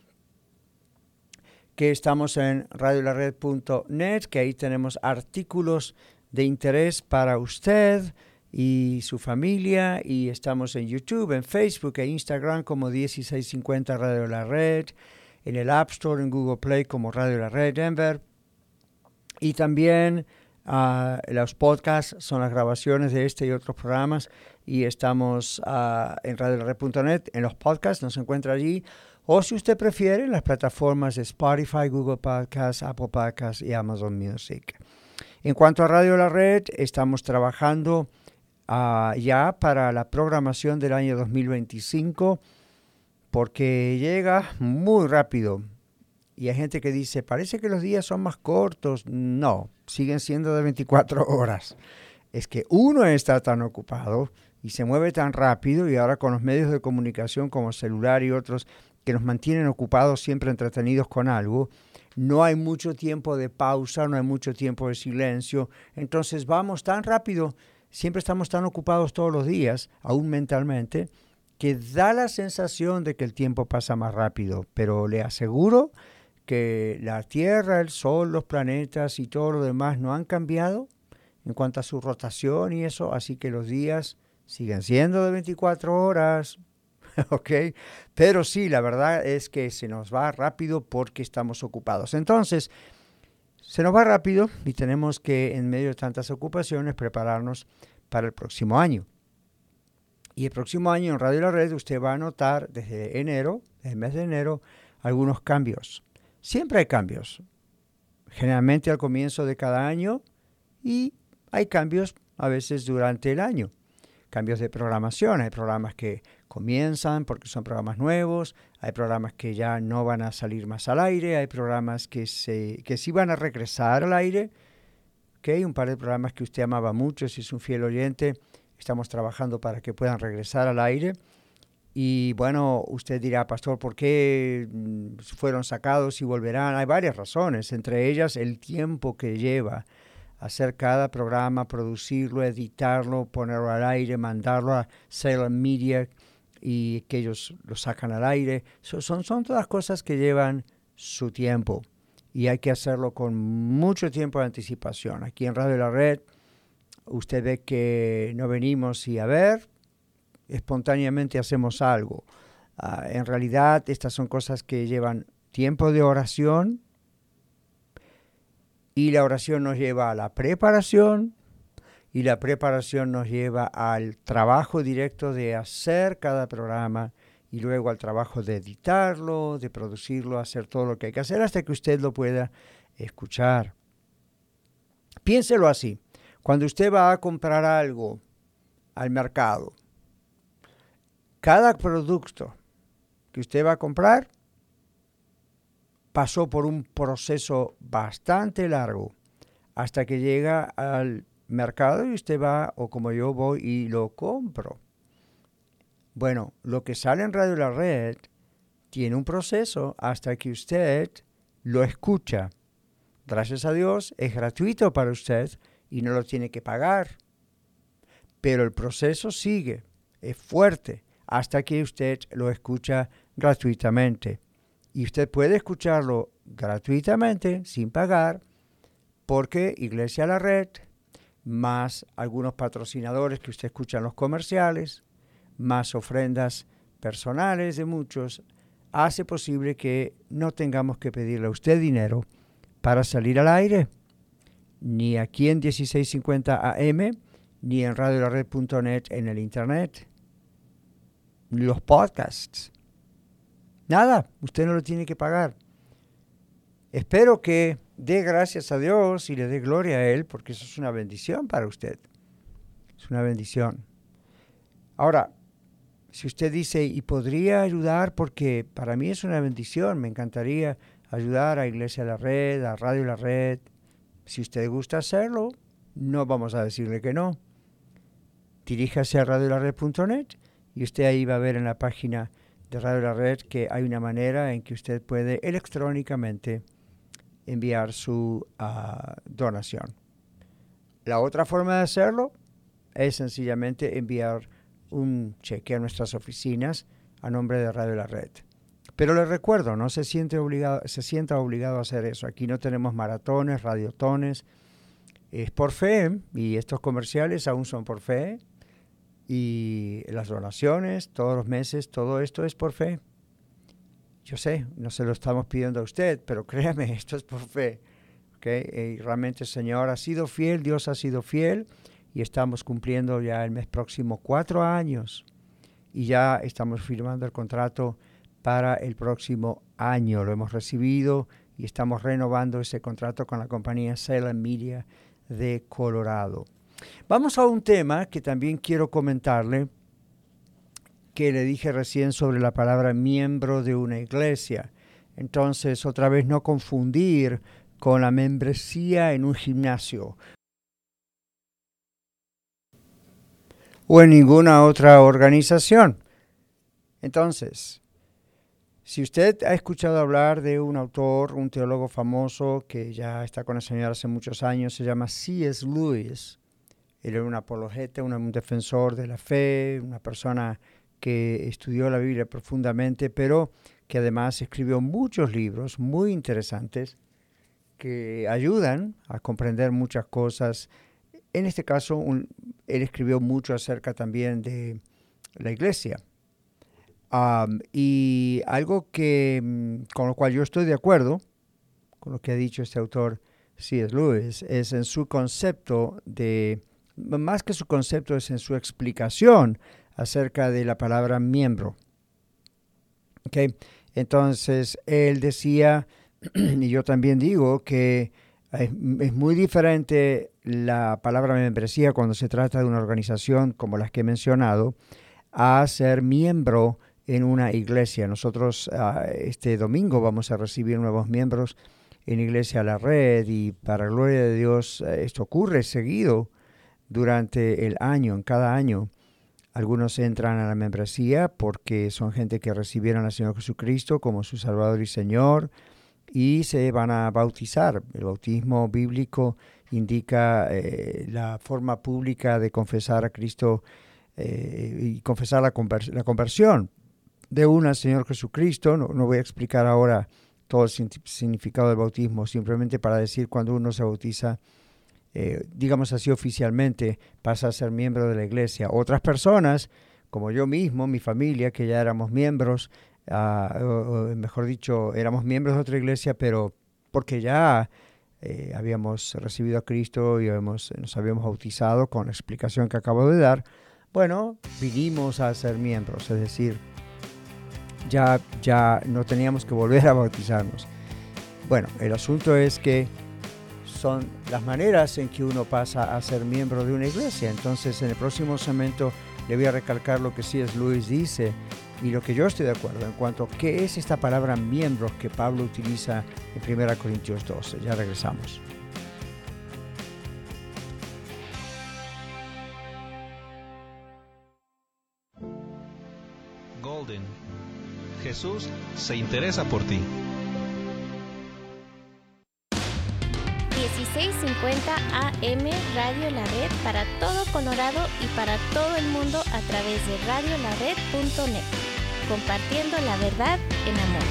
que estamos en radio la red punto net, que ahí tenemos artículos de interés para usted y su familia, y estamos en YouTube, en Facebook e Instagram como dieciséis cincuenta Radio La Red, en el App Store, en Google Play como Radio La Red Denver, y también uh, los podcasts son las grabaciones de este y otros programas, y estamos uh, en radio la red punto net, en los podcasts nos encuentra allí, o si usted prefiere, en las plataformas de Spotify, Google Podcasts, Apple Podcasts y Amazon Music. En cuanto a Radio La Red, estamos trabajando uh, ya para la programación del año dos mil veinticinco, porque llega muy rápido. Y hay gente que dice, parece que los días son más cortos. No, siguen siendo de veinticuatro horas. Es que uno está tan ocupado y se mueve tan rápido, y ahora con los medios de comunicación como celular y otros que nos mantienen ocupados, siempre entretenidos con algo, no hay mucho tiempo de pausa, no hay mucho tiempo de silencio. Entonces vamos tan rápido, siempre estamos tan ocupados todos los días, aún mentalmente, que da la sensación de que el tiempo pasa más rápido. Pero le aseguro que la Tierra, el Sol, los planetas y todo lo demás no han cambiado en cuanto a su rotación y eso, así que los días siguen siendo de veinticuatro horas. ¿Ok? Pero sí, la verdad es que se nos va rápido porque estamos ocupados. Entonces, se nos va rápido y tenemos que, en medio de tantas ocupaciones, prepararnos para el próximo año. Y el próximo año en Radio La Red usted va a notar desde enero, desde el mes de enero, algunos cambios. Siempre hay cambios, generalmente al comienzo de cada año, y hay cambios a veces durante el año. Cambios de programación, hay programas que comienzan porque son programas nuevos, hay programas que ya no van a salir más al aire, hay programas que, se, que sí van a regresar al aire, ¿okay? Un par de programas que usted amaba mucho, si es un fiel oyente, estamos trabajando para que puedan regresar al aire. Y bueno, usted dirá, pastor, ¿por qué fueron sacados y volverán? Hay varias razones, entre ellas el tiempo que lleva hacer cada programa, producirlo, editarlo, ponerlo al aire, mandarlo a Salem Media y que ellos lo sacan al aire. So, son, son todas cosas que llevan su tiempo. y hay que hacerlo con mucho tiempo de anticipación. Aquí en Radio La Red, usted ve que no venimos y a ver, espontáneamente hacemos algo. Uh, en realidad, estas son cosas que llevan tiempo de oración, y la oración nos lleva a la preparación, y la preparación nos lleva al trabajo directo de hacer cada programa, y luego al trabajo de editarlo, de producirlo, hacer todo lo que hay que hacer hasta que usted lo pueda escuchar. Piénselo así. Cuando usted va a comprar algo al mercado, cada producto que usted va a comprar pasó por un proceso bastante largo hasta que llega al mercado y usted va, o como yo voy y lo compro. Bueno, lo que sale en Radio La Red tiene un proceso hasta que usted lo escucha. Gracias a Dios es gratuito para usted y no lo tiene que pagar. Pero el proceso sigue, es fuerte, hasta que usted lo escucha gratuitamente. Y usted puede escucharlo gratuitamente, sin pagar, porque Iglesia La Red, más algunos patrocinadores que usted escucha en los comerciales, más ofrendas personales de muchos, hace posible que no tengamos que pedirle a usted dinero para salir al aire, ni aquí en dieciséis cincuenta A M, ni en radio la red punto net en el internet, ni los podcasts. Nada, usted no lo tiene que pagar. Espero que dé gracias a Dios y le dé gloria a Él, porque eso es una bendición para usted. Es una bendición. Ahora, si usted dice, ¿y podría ayudar? Porque para mí es una bendición, me encantaría ayudar a Iglesia La Red, a Radio La Red. Si usted gusta hacerlo, no vamos a decirle que no. Diríjase a radio la red punto net y usted ahí va a ver en la página de Radio La Red que hay una manera en que usted puede electrónicamente enviar su uh, donación. La otra forma de hacerlo es sencillamente enviar un cheque a nuestras oficinas a nombre de Radio La Red. Pero le recuerdo, no se siente obligado, se sienta obligado a hacer eso. Aquí no tenemos maratones, radiotones. Es por fe, y estos comerciales aún son por fe. Y las donaciones, todos los meses, todo esto es por fe. Yo sé, no se lo estamos pidiendo a usted, pero créame, esto es por fe. ¿Okay? Y realmente el Señor ha sido fiel, Dios ha sido fiel, y estamos cumpliendo ya el mes próximo cuatro años. Y ya estamos firmando el contrato para el próximo año. Lo hemos recibido y estamos renovando ese contrato con la compañía Salem Media de Colorado. Vamos a un tema que también quiero comentarle, que le dije recién sobre la palabra miembro de una iglesia. Entonces, otra vez no confundir con la membresía en un gimnasio o en ninguna otra organización. Entonces, si usted ha escuchado hablar de un autor, un teólogo famoso que ya está con el Señor hace muchos años, se llama C S Lewis. Él era un apologeta, un defensor de la fe, una persona que estudió la Biblia profundamente, pero que además escribió muchos libros muy interesantes que ayudan a comprender muchas cosas. En este caso, un, él escribió mucho acerca también de la iglesia. Um, y algo que, con lo cual yo estoy de acuerdo, con lo que ha dicho este autor C S Lewis, es en su concepto de, más que su concepto, es en su explicación acerca de la palabra miembro. Okay. Entonces, él decía, y yo también digo, que es, es muy diferente la palabra membresía cuando se trata de una organización como las que he mencionado, a ser miembro en una iglesia. Nosotros uh, este domingo vamos a recibir nuevos miembros en Iglesia La Red, y para gloria de Dios, esto ocurre seguido durante el año, en cada año. Algunos entran a la membresía porque son gente que recibieron al Señor Jesucristo como su Salvador y Señor y se van a bautizar. El bautismo bíblico indica eh, la forma pública de confesar a Cristo eh, y confesar la, conver- la conversión de uno al Señor Jesucristo. No, no voy a explicar ahora todo el significado del bautismo, simplemente para decir cuando uno se bautiza, eh, digamos así oficialmente, pasa a ser miembro de la iglesia. Otras personas, como yo mismo, mi familia, que ya éramos miembros, uh, o, o mejor dicho, éramos miembros de otra iglesia, pero porque ya eh, habíamos recibido a Cristo y habíamos, nos habíamos bautizado con la explicación que acabo de dar, bueno, vinimos a ser miembros, es decir, ya, ya no teníamos que volver a bautizarnos. Bueno, el asunto es que son las maneras en que uno pasa a ser miembro de una iglesia. Entonces, en el próximo segmento le voy a recalcar lo que C S Lewis dice y lo que yo estoy de acuerdo en cuanto a qué es esta palabra miembros que Pablo utiliza en primera Corintios doce. Ya regresamos. Golden. Jesús se interesa por ti. dieciséis cincuenta A M Radio La Red para todo Colorado y para todo el mundo a través de radio la red punto net, compartiendo la verdad en amor.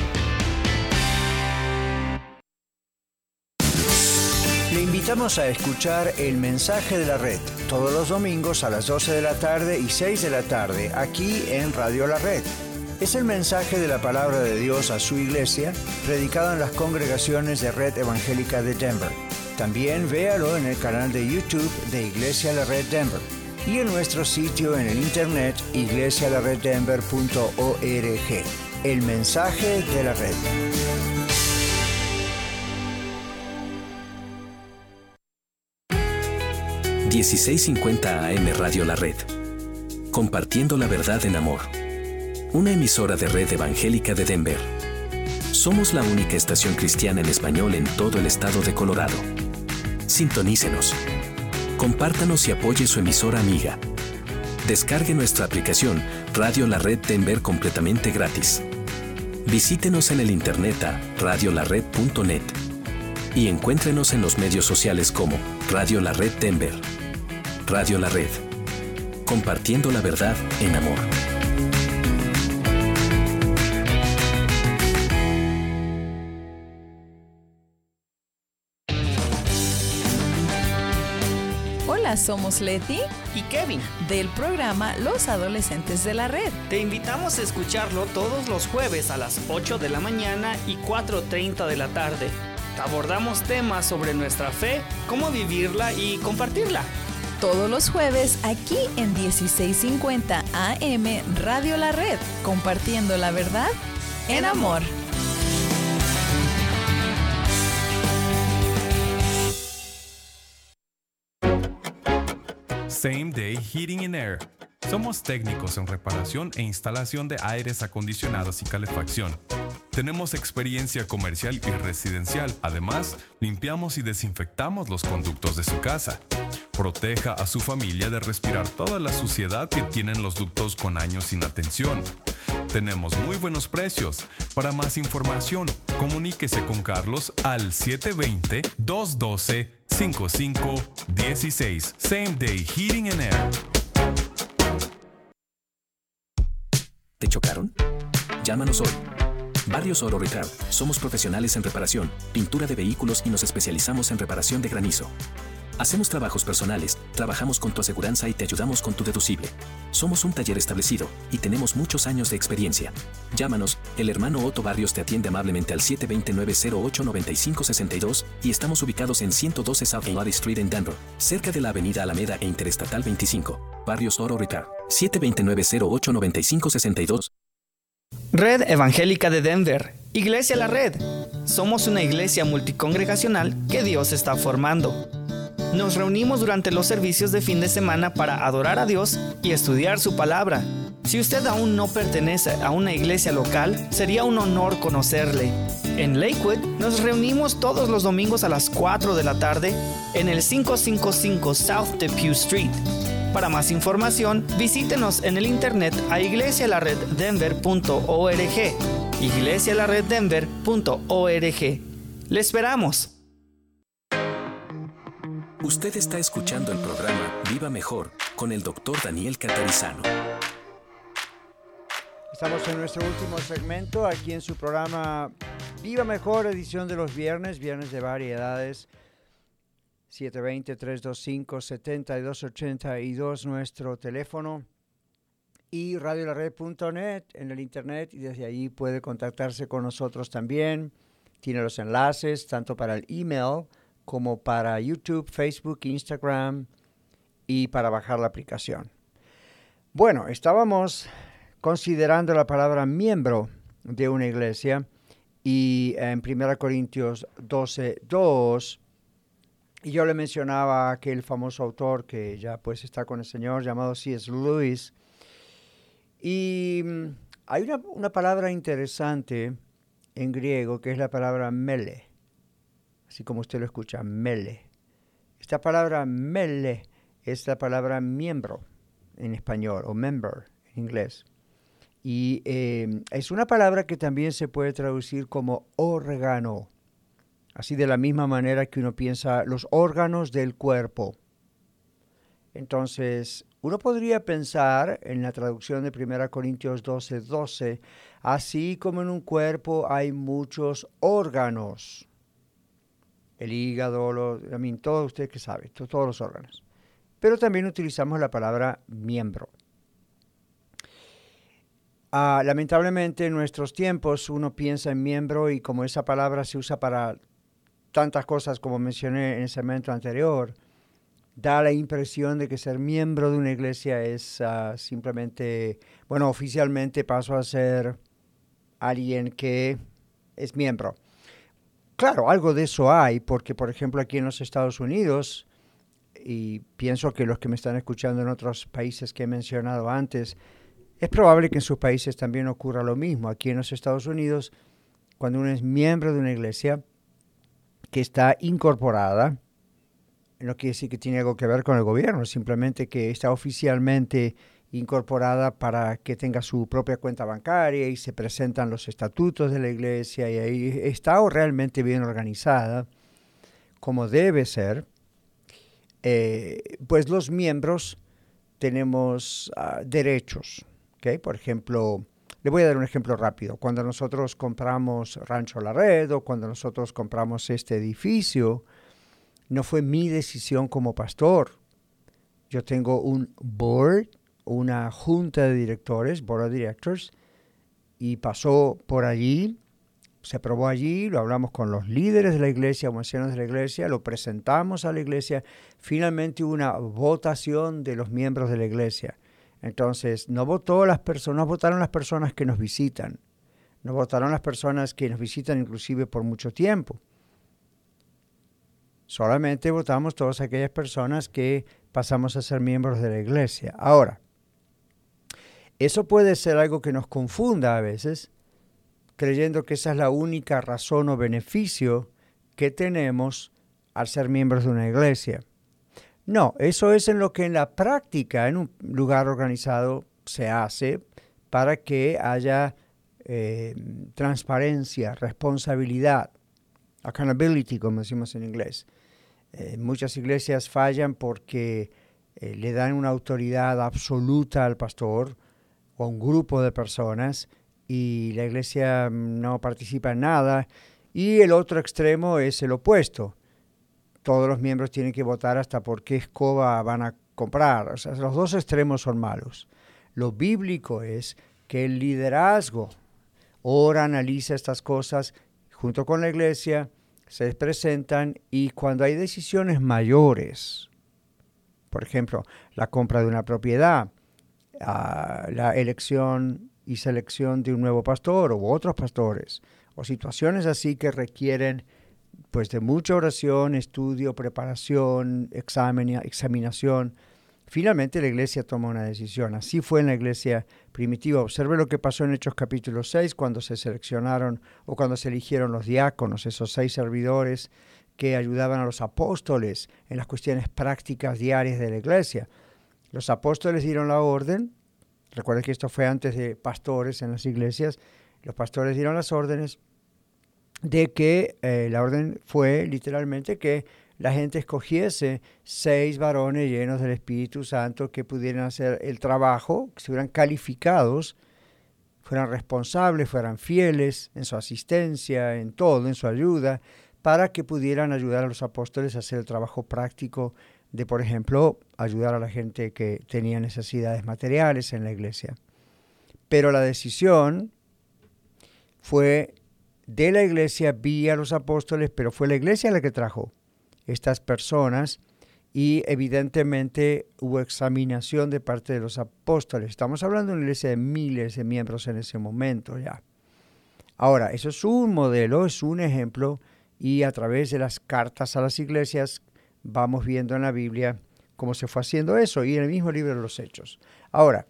Le invitamos a escuchar El Mensaje de la Red todos los domingos a las doce de la tarde y seis de la tarde aquí en Radio La Red. Es el mensaje de la palabra de Dios a su iglesia, predicado en las congregaciones de Red Evangélica de Denver. También véalo en el canal de YouTube de Iglesia La Red Denver y en nuestro sitio en el internet iglesia la red denver punto org. El mensaje de la red. dieciséis cincuenta A M Radio La Red. Compartiendo la verdad en amor. Una emisora de Red Evangélica de Denver. Somos la única estación cristiana en español en todo el estado de Colorado. Sintonícenos. Compártanos y apoye su emisora amiga. Descargue nuestra aplicación Radio La Red Denver completamente gratis. Visítenos en el internet a radio la red punto net y encuéntrenos en los medios sociales como Radio La Red Denver. Radio La Red. Compartiendo la verdad en amor. Somos Leti y Kevin del programa Los Adolescentes de la Red. Te invitamos a escucharlo todos los jueves a las ocho de la mañana y cuatro treinta de la tarde. Abordamos temas sobre nuestra fe, cómo vivirla y compartirla. Todos los jueves aquí en dieciséis cincuenta A M Radio La Red, compartiendo la verdad en amor. Same Day Heating and Air. Somos técnicos en reparación e instalación de aires acondicionados y calefacción. Tenemos experiencia comercial y residencial. Además, limpiamos y desinfectamos los conductos de su casa. Proteja a su familia de respirar toda la suciedad que tienen los ductos con años sin atención. Tenemos muy buenos precios. Para más información, comuníquese con Carlos al siete dos cero, dos uno dos, cinco cinco uno seis. Same Day Heating and Air. ¿Te chocaron? Llámanos hoy. Barrios Oro Ricard. Somos profesionales en reparación, pintura de vehículos y nos especializamos en reparación de granizo. Hacemos trabajos personales, trabajamos con tu aseguranza y te ayudamos con tu deducible. Somos un taller establecido y tenemos muchos años de experiencia. Llámanos, el hermano Otto Barrios te atiende amablemente al siete dos nueve cero ocho nueve cinco seis dos y estamos ubicados en ciento doce South Lottie Street en Denver, cerca de la avenida Alameda e Interestatal veinticinco. Barrios Oro Ricard. siete dos nueve cero ocho nueve cinco seis dos. Red Evangélica de Denver. Iglesia La Red. Somos una iglesia multicongregacional que Dios está formando. Nos reunimos durante los servicios de fin de semana para adorar a Dios y estudiar su palabra. Si usted aún no pertenece a una iglesia local, sería un honor conocerle. En Lakewood nos reunimos todos los domingos a las cuatro de la tarde en el quinientos cincuenta y cinco South Depew Street. Para más información, visítenos en el internet a iglesia la red denver punto org. iglesia la red denver punto org. ¡Le esperamos! Usted está escuchando el programa Viva Mejor con el doctor Daniel Catarizano. Estamos en nuestro último segmento aquí en su programa Viva Mejor, edición de los viernes, viernes de variedades. siete dos cero, tres dos cinco, siete dos ocho dos, nuestro teléfono. Y radio la red punto net en el internet, y desde ahí puede contactarse con nosotros también. Tiene los enlaces tanto para el email como para YouTube, Facebook, Instagram y para bajar la aplicación. Bueno, estábamos considerando la palabra miembro de una iglesia. Y en primera Corintios doce, dos, y yo le mencionaba a aquel famoso autor que ya pues está con el Señor, llamado C S Lewis. Y hay una, una palabra interesante en griego que es la palabra mele, así como usted lo escucha, mele. Esta palabra mele es la palabra miembro en español, o member en inglés. Y eh, es una palabra que también se puede traducir como órgano. Así de la misma manera que uno piensa los órganos del cuerpo. Entonces, uno podría pensar en la traducción de primera Corintios doce, doce, así como en un cuerpo hay muchos órganos. El hígado, lo, I mean, todo usted que sabe, to, todos los órganos. Pero también utilizamos la palabra miembro. Uh, lamentablemente en nuestros tiempos uno piensa en miembro y como esa palabra se usa para tantas cosas como mencioné en el segmento anterior, da la impresión de que ser miembro de una iglesia es uh, simplemente, bueno, oficialmente paso a ser alguien que es miembro. Claro, algo de eso hay, porque por ejemplo aquí en los Estados Unidos, y pienso que los que me están escuchando en otros países que he mencionado antes, es probable que en sus países también ocurra lo mismo. Aquí en los Estados Unidos, cuando uno es miembro de una iglesia que está incorporada, no quiere decir que tiene algo que ver con el gobierno, simplemente que está oficialmente incorporada para que tenga su propia cuenta bancaria y se presentan los estatutos de la iglesia y ahí está realmente bien organizada, como debe ser, eh, pues los miembros tenemos uh, derechos. Okay, por ejemplo, le voy a dar un ejemplo rápido. Cuando nosotros compramos Rancho La Red o cuando nosotros compramos este edificio, no fue mi decisión como pastor. Yo tengo un board, una junta de directores, board of directors, y pasó por allí, se aprobó allí, lo hablamos con los líderes de la iglesia o ancianos de la iglesia, lo presentamos a la iglesia, finalmente hubo una votación de los miembros de la iglesia. Entonces, no votó las personas, no votaron las personas que nos visitan, no votaron las personas que nos visitan inclusive por mucho tiempo. Solamente votamos todas aquellas personas que pasamos a ser miembros de la iglesia. Ahora, eso puede ser algo que nos confunda a veces, creyendo que esa es la única razón o beneficio que tenemos al ser miembros de una iglesia. No, eso es en lo que en la práctica, en un lugar organizado, se hace para que haya eh, transparencia, responsabilidad, accountability, como decimos en inglés. Eh, muchas iglesias fallan porque eh, le dan una autoridad absoluta al pastor o a un grupo de personas y la iglesia no participa en nada. Y el otro extremo es el opuesto. Todos los miembros tienen que votar hasta por qué escoba van a comprar. O sea, los dos extremos son malos. Lo bíblico es que el liderazgo ora, analiza estas cosas junto con la iglesia, se presentan y cuando hay decisiones mayores, por ejemplo, la compra de una propiedad, uh, la elección y selección de un nuevo pastor u otros pastores, o situaciones así que requieren pues de mucha oración, estudio, preparación, examen, examinación. Finalmente la iglesia toma una decisión. Así fue en la iglesia primitiva. Observe lo que pasó en Hechos capítulo seis, cuando se seleccionaron o cuando se eligieron los diáconos, esos seis servidores que ayudaban a los apóstoles en las cuestiones prácticas diarias de la iglesia. Los apóstoles dieron la orden. Recuerden que esto fue antes de pastores en las iglesias. Los pastores dieron las órdenes de que eh, la orden fue literalmente que la gente escogiese seis varones llenos del Espíritu Santo que pudieran hacer el trabajo, que estuvieran calificados fueran responsables, fueran fieles en su asistencia, en todo, en su ayuda, para que pudieran ayudar a los apóstoles a hacer el trabajo práctico de, por ejemplo, ayudar a la gente que tenía necesidades materiales en la iglesia. Pero la decisión fue de la iglesia vía los apóstoles, pero fue la iglesia la que trajo estas personas y evidentemente hubo examinación de parte de los apóstoles. Estamos hablando de una iglesia de miles de miembros en ese momento ya. Ahora, eso es un modelo, es un ejemplo, y a través de las cartas a las iglesias vamos viendo en la Biblia cómo se fue haciendo eso, y en el mismo libro de los Hechos. Ahora,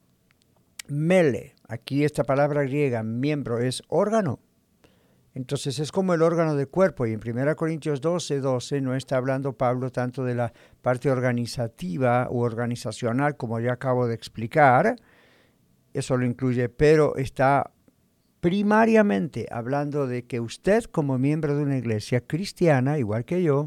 mele, aquí esta palabra griega, miembro, es órgano. Entonces es como el órgano del cuerpo, y en primera Corintios doce, doce no está hablando Pablo tanto de la parte organizativa o organizacional, como ya acabo de explicar, eso lo incluye, pero está primariamente hablando de que usted como miembro de una iglesia cristiana, igual que yo,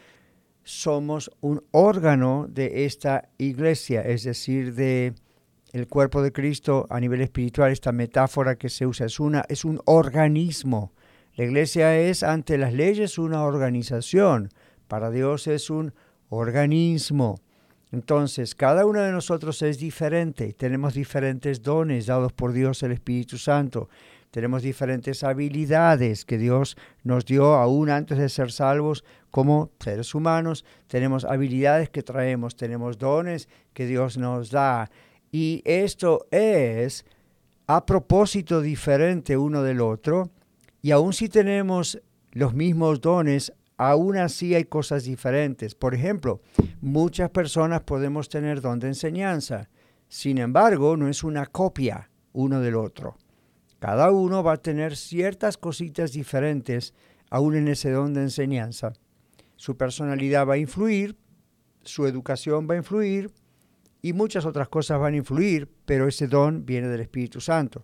somos un órgano de esta iglesia, es decir, de el cuerpo de Cristo a nivel espiritual. Esta metáfora que se usa es, una, es un organismo. La iglesia es, ante las leyes, una organización. Para Dios es un organismo. Entonces, cada uno de nosotros es diferente. Tenemos diferentes dones dados por Dios, el Espíritu Santo. Tenemos diferentes habilidades que Dios nos dio aún antes de ser salvos como seres humanos. Tenemos habilidades que traemos, tenemos dones que Dios nos da. Y esto es a propósito diferente uno del otro. Y aun si tenemos los mismos dones, aún así hay cosas diferentes. Por ejemplo, muchas personas podemos tener don de enseñanza. Sin embargo, no es una copia uno del otro. Cada uno va a tener ciertas cositas diferentes aún en ese don de enseñanza. Su personalidad va a influir, su educación va a influir y muchas otras cosas van a influir, pero ese don viene del Espíritu Santo.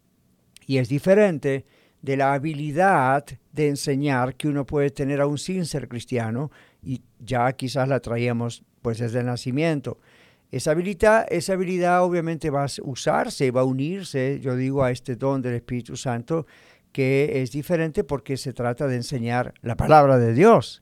Y es diferente de la habilidad de enseñar que uno puede tener aún sin ser cristiano, y ya quizás la traíamos pues desde el nacimiento. Esa habilidad, esa habilidad obviamente va a usarse, va a unirse, yo digo, a este don del Espíritu Santo, que es diferente porque se trata de enseñar la palabra de Dios.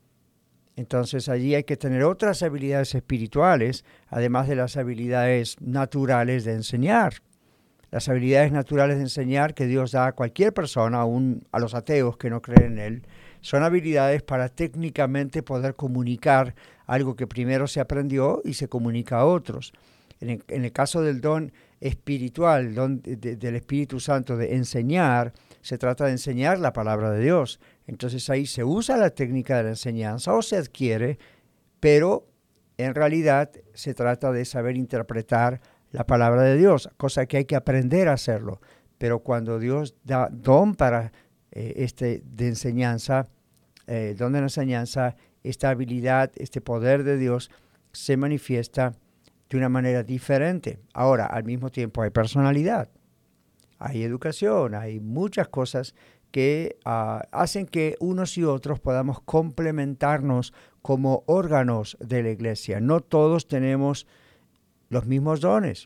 Entonces allí hay que tener otras habilidades espirituales, además de las habilidades naturales de enseñar. Las habilidades naturales de enseñar que Dios da a cualquier persona, aún a los ateos que no creen en Él, son habilidades para técnicamente poder comunicar algo que primero se aprendió y se comunica a otros. En el, en el caso del don espiritual, el don de, de, del Espíritu Santo de enseñar, se trata de enseñar la palabra de Dios. Entonces ahí se usa la técnica de la enseñanza o se adquiere, pero en realidad se trata de saber interpretar la palabra de Dios, cosa que hay que aprender a hacerlo. Pero cuando Dios da don para eh, este de enseñanza, eh, don de la enseñanza, esta habilidad, este poder de Dios se manifiesta de una manera diferente. Ahora, al mismo tiempo hay personalidad, hay educación, hay muchas cosas que uh, hacen que unos y otros podamos complementarnos como órganos de la iglesia. No todos tenemos los mismos dones.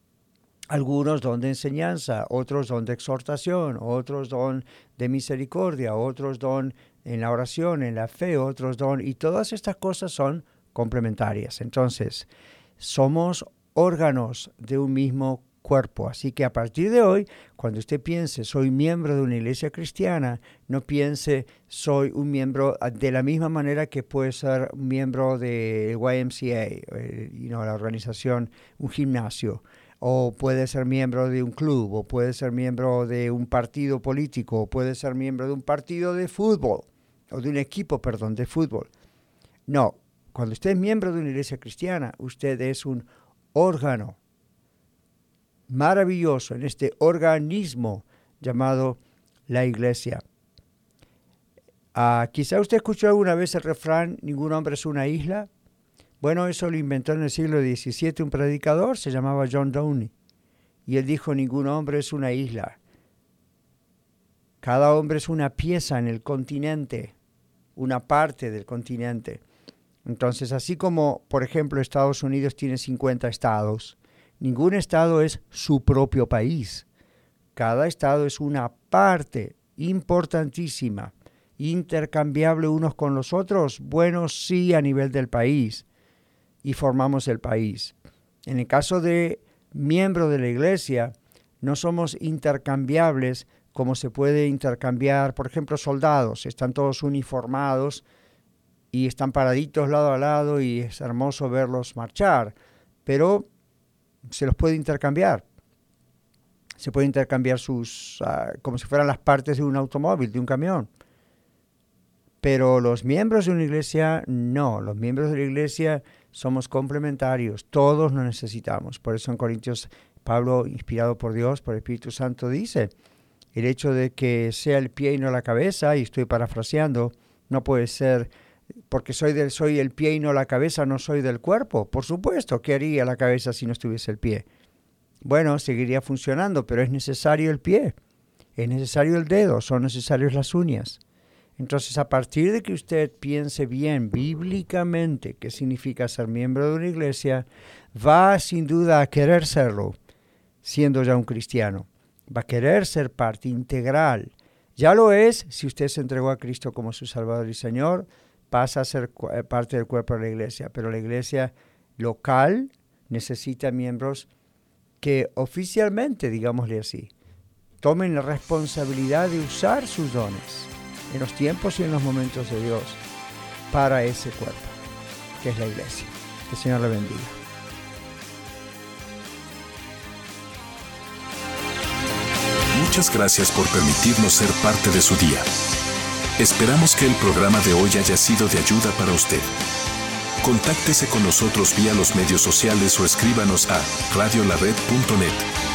Algunos don de enseñanza, otros don de exhortación, otros don de misericordia, otros don en la oración, en la fe, otros don, y todas estas cosas son complementarias. Entonces, somos órganos de un mismo cuerpo. Así que a partir de hoy, cuando usted piense, soy miembro de una iglesia cristiana, no piense, soy un miembro de la misma manera que puede ser un miembro de Y M C A, eh, you know, la organización, un gimnasio, o puede ser miembro de un club, o puede ser miembro de un partido político, o puede ser miembro de un partido de fútbol, o de un equipo, perdón, de fútbol. No, cuando usted es miembro de una iglesia cristiana, usted es un órgano maravilloso en este organismo llamado la iglesia. Uh, quizá usted escuchó alguna vez el refrán, ningún hombre es una isla. Bueno, eso lo inventó en el siglo diecisiete un predicador, se llamaba John Downey. Y él dijo, ningún hombre es una isla. Cada hombre es una pieza en el continente, una parte del continente. Entonces, así como, por ejemplo, Estados Unidos tiene cincuenta estados, ningún estado es su propio país. Cada estado es una parte importantísima, intercambiable unos con los otros. Bueno, sí, a nivel del país, y formamos el país. En el caso de miembros de la iglesia, no somos intercambiables como se puede intercambiar, por ejemplo, soldados. Están todos uniformados y están paraditos lado a lado y es hermoso verlos marchar, pero se los puede intercambiar. Se puede intercambiar sus, uh, como si fueran las partes de un automóvil, de un camión. Pero los miembros de una iglesia, no. Los miembros de la iglesia somos complementarios. Todos nos necesitamos. Por eso en Corintios, Pablo, inspirado por Dios, por el Espíritu Santo, dice, el hecho de que sea el pie y no la cabeza, y estoy parafraseando, no puede ser, porque soy, del, soy el pie y no la cabeza, no soy del cuerpo. Por supuesto, ¿qué haría la cabeza si no estuviese el pie? Bueno, seguiría funcionando, pero es necesario el pie, es necesario el dedo, son necesarias las uñas. Entonces, a partir de que usted piense bien bíblicamente qué significa ser miembro de una iglesia, va sin duda a querer serlo, siendo ya un cristiano. Va a querer ser parte integral. Ya lo es si usted se entregó a Cristo como su Salvador y Señor, pasa a ser parte del cuerpo de la iglesia. Pero la iglesia local necesita miembros que oficialmente, digámosle así, tomen la responsabilidad de usar sus dones en los tiempos y en los momentos de Dios para ese cuerpo, que es la iglesia. Que el Señor le bendiga. Muchas gracias por permitirnos ser parte de su día. Esperamos que el programa de hoy haya sido de ayuda para usted. Contáctese con nosotros vía los medios sociales o escríbanos a radio la red punto net.